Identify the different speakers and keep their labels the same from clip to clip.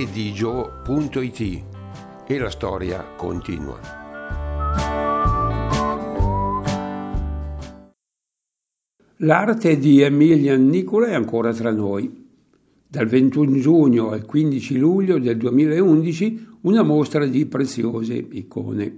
Speaker 1: laredigio.it e la storia continua.
Speaker 2: L'arte di Emilian Nicola è ancora tra noi. Dal 21 giugno al 15 luglio del 2011 una mostra di preziose icone.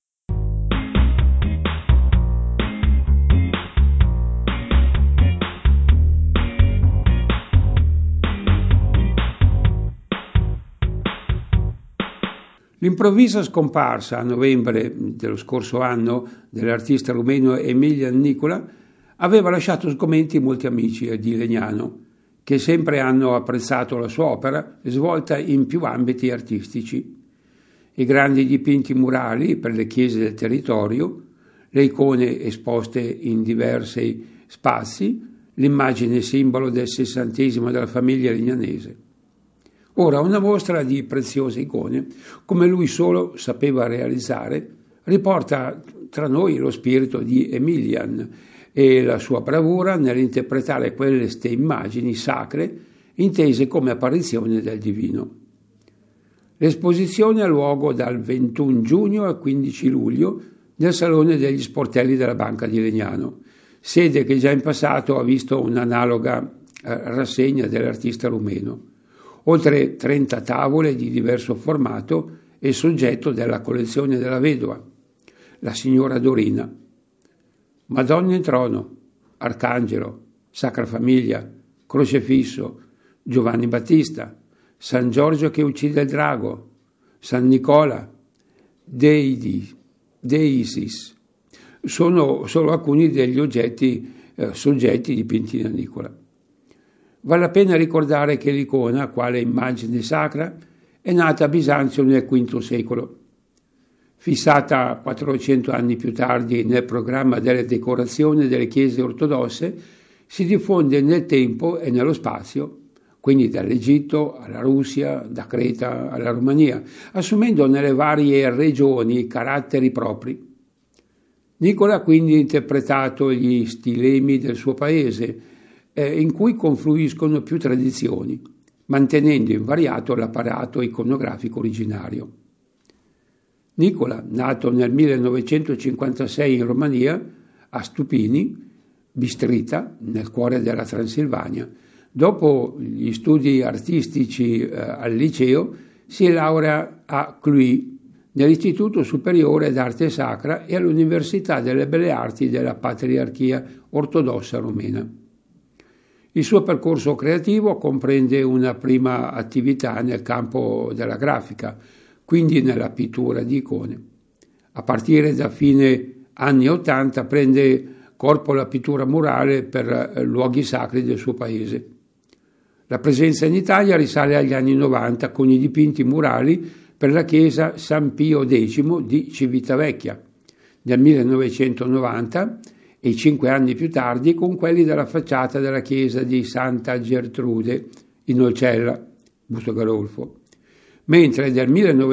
Speaker 2: L'improvvisa scomparsa a novembre dello scorso anno dell'artista rumeno Emilian Nicola aveva lasciato sgomenti molti amici di Legnano, che sempre hanno apprezzato la sua opera svolta in più ambiti artistici. I grandi dipinti murali per le chiese del territorio, le icone esposte in diversi spazi, l'immagine simbolo del sessantesimo della famiglia legnanese. Ora una mostra di preziose icone, come lui solo sapeva realizzare, riporta tra noi lo spirito di Emilian e la sua bravura nell'interpretare queste immagini sacre intese come apparizioni del divino. L'esposizione ha luogo dal 21 giugno al 15 luglio nel Salone degli Sportelli della Banca di Legnano, sede che già in passato ha visto un'analoga rassegna dell'artista rumeno. Oltre 30 tavole di diverso formato e soggetto della collezione della vedova, la signora Dorina, Madonna in trono, Arcangelo, Sacra Famiglia, Crocefisso, Giovanni Battista, San Giorgio che uccide il drago, San Nicola, Deisis. Sono solo alcuni degli soggetti dipinti da Nicola. Vale la pena ricordare che l'icona, quale immagine sacra, è nata a Bisanzio nel V secolo. Fissata 400 anni più tardi nel programma delle decorazioni delle chiese ortodosse, si diffonde nel tempo e nello spazio, quindi dall'Egitto alla Russia, da Creta alla Romania, assumendo nelle varie regioni caratteri propri. Nicola ha quindi interpretato gli stilemi del suo paese, in cui confluiscono più tradizioni, mantenendo invariato l'apparato iconografico originario. Nicola, nato nel 1956 in Romania, a Stupini, Bistrita, nel cuore della Transilvania, dopo gli studi artistici al liceo, si laurea a Cluj, nell'Istituto Superiore d'Arte Sacra e all'Università delle Belle Arti della Patriarchia Ortodossa Romena. Il suo percorso creativo comprende una prima attività nel campo della grafica, quindi nella pittura di icone. A partire da fine anni 80 prende corpo la pittura murale per luoghi sacri del suo paese. La presenza in Italia risale agli anni 90 con i dipinti murali per la chiesa San Pio X di Civitavecchia. Nel 1990 e 5 anni più tardi con quelli della facciata della chiesa di Santa Gertrude in Olcella, Busto Garolfo, mentre nel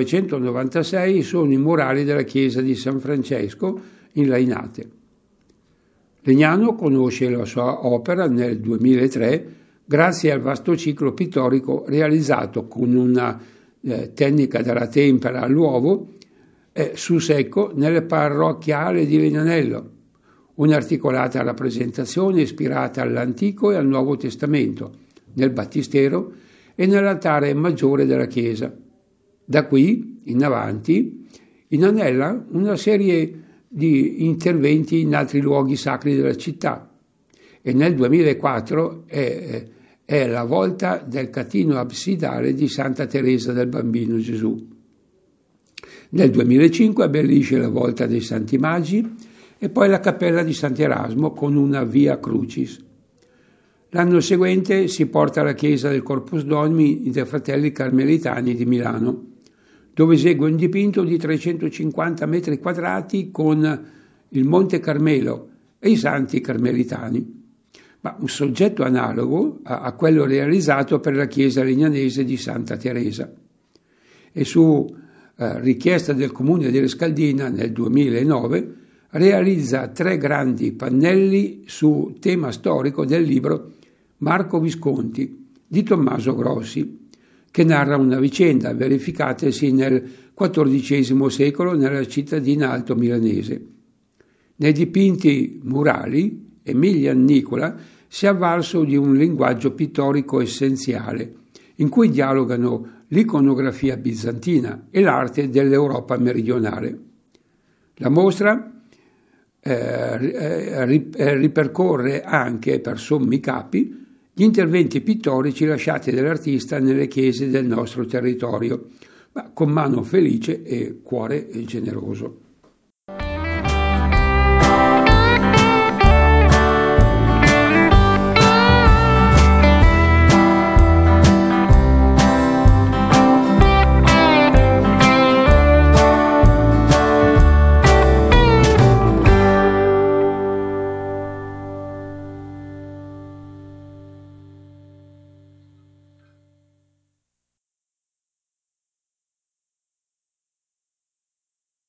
Speaker 2: 1996 sono i murali della chiesa di San Francesco in Lainate. Legnano conosce la sua opera nel 2003 grazie al vasto ciclo pittorico realizzato con una tecnica della tempera all'uovo su secco nelle parrocchiale di Legnanello, un'articolata rappresentazione ispirata all'Antico e al Nuovo Testamento, nel battistero e nell'altare maggiore della chiesa. Da qui in avanti inanella una serie di interventi in altri luoghi sacri della città e nel 2004 è la volta del catino absidale di Santa Teresa del Bambino Gesù. Nel 2005 abbellisce la volta dei Santi Magi e poi la cappella di Sant'Erasmo con una Via Crucis. L'anno seguente si porta alla chiesa del Corpus Domini dei Fratelli Carmelitani di Milano, dove esegue un dipinto di 350 metri quadrati con il Monte Carmelo e i Santi Carmelitani, ma un soggetto analogo a quello realizzato per la chiesa legnanese di Santa Teresa. E su richiesta del Comune di Rescaldina nel 2009 realizza 3 grandi pannelli su tema storico del libro Marco Visconti di Tommaso Grossi, che narra una vicenda verificatasi nel XIV secolo nella cittadina altomilanese. Nei dipinti murali, Emilian Nicola si è avvalso di un linguaggio pittorico essenziale, in cui dialogano l'iconografia bizantina e l'arte dell'Europa meridionale. La mostra ripercorre anche per sommi capi gli interventi pittorici lasciati dall'artista nelle chiese del nostro territorio, ma con mano felice e cuore generoso.